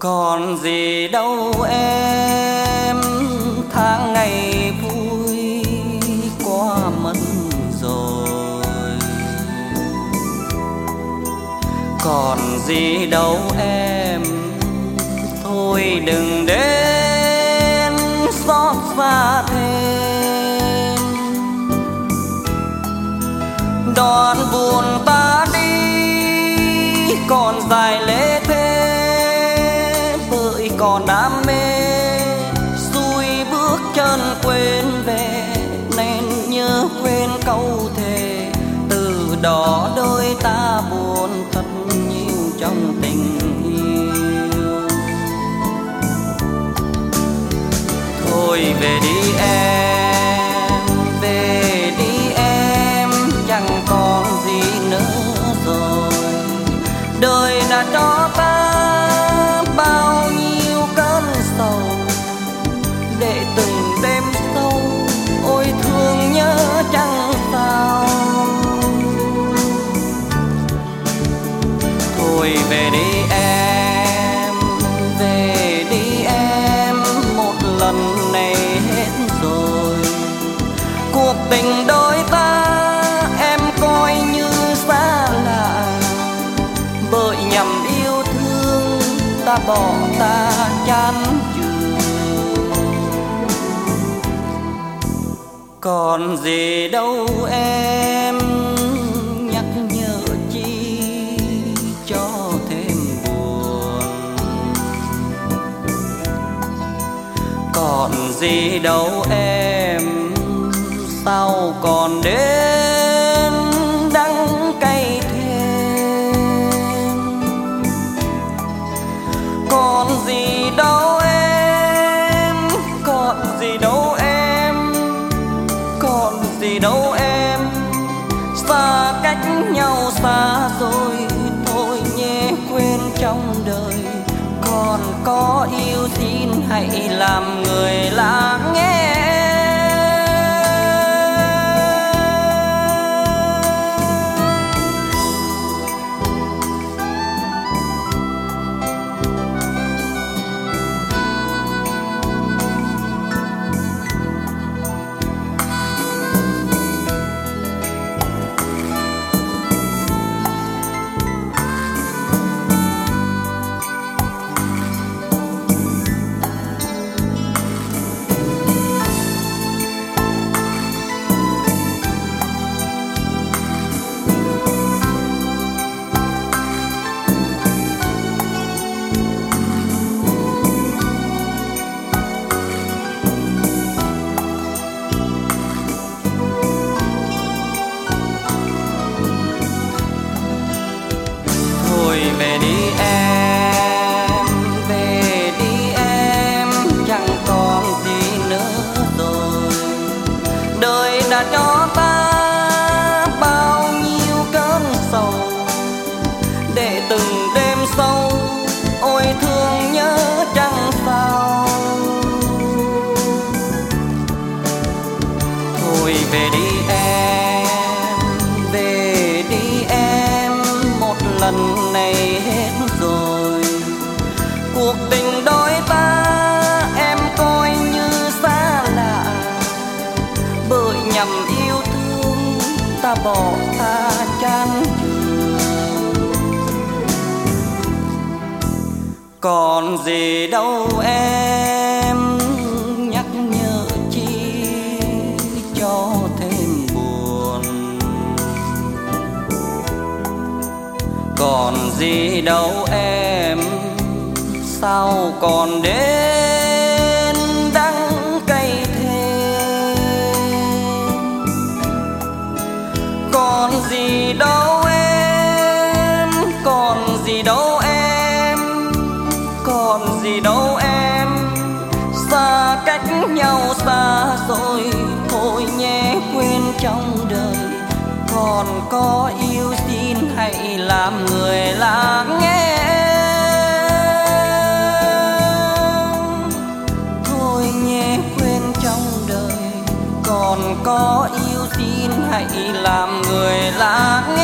Còn gì đâu em, tháng ngày vui qua mất rồi. Còn gì đâu em, thôi đừng đến xót xa thêm. Đoạn buồn ta đi còn dài lễ thế, bởi còn đam mê xuôi bước chân quên về, nên nhớ quên câu thề. Từ đó đôi ta buồn thật nhiều trong tình yêu. Thôi về đi em, về đi em, chẳng còn gì nữa rồi. Đời đã cho ta bao nhiêu cơn sầu, để từng đêm sâu ôi thương nhớ chẳng sao. Thôi về đi em, về đi em, một lần này hết rồi. Cuộc tình đôi ta em coi như xa lạ, bởi nhầm yêu thương ta bỏ ta chán chường. Còn gì đâu em, nhắc nhở chi cho thêm buồn. Còn gì đâu em, sao còn đến đắng cay thêm. Còn gì đâu em, còn gì đâu em, còn gì đâu em, xa cách nhau xa rồi. Thôi nhé quên trong đời, còn có yêu xin hãy làm người lắng nghe. Về đi em, về đi em, chẳng còn gì nữa rồi. Đời đã cho ta bao nhiêu cơn sầu, để từng đêm sâu ôi thương nhớ chẳng sao. Thôi về đi em, về đi em, một lần này hết rồi. Cuộc tình đôi ta em coi như xa lạ, bởi nhầm yêu thương ta bỏ ta chán chường. Còn gì đâu em, nhắc nhở chi cho thêm buồn. Còn gì đâu em, sao còn đến đắng cay thêm. Còn gì đâu em, còn gì đâu em, còn gì đâu em, xa cách nhau xa rồi. Thôi nhé quên trong đời, còn có yêu xin hãy làm người lắng nghe. Thôi nhé quên trong đời, còn có yêu xin hãy làm người lắng nghe.